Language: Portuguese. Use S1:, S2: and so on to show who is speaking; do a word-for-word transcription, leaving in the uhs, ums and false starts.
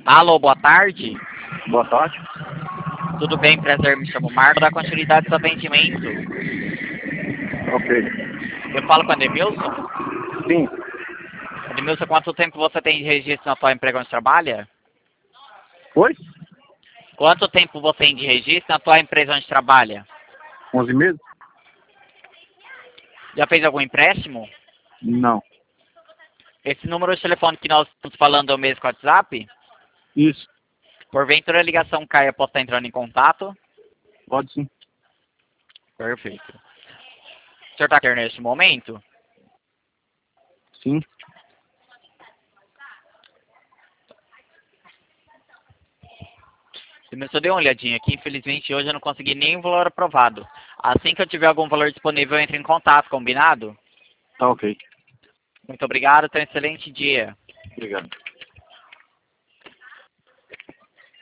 S1: Alô, boa tarde.
S2: Boa tarde.
S1: Tudo bem, prazer, me chamo Marco, da continuidade do atendimento.
S2: Ok.
S1: Eu falo com o Ademilson?
S2: Sim.
S1: Ademilson, quanto tempo você tem de registro na tua empresa onde trabalha?
S2: Oi?
S1: Quanto tempo você tem de registro na tua empresa onde trabalha?
S2: onze meses?
S1: Já fez algum empréstimo?
S2: Não.
S1: Esse número de telefone que nós estamos falando é o mesmo com o WhatsApp?
S2: Isso.
S1: Porventura a ligação caia, posso estar entrando em contato?
S2: Pode sim.
S1: Perfeito. O senhor está aqui neste momento?
S2: Sim.
S1: Ademilson, eu dei uma olhadinha aqui, infelizmente hoje eu não consegui nenhum valor aprovado. Assim que eu tiver algum valor disponível, eu entro em contato, combinado?
S2: Tá ok.
S1: Muito obrigado, tenha um excelente dia.
S2: Obrigado.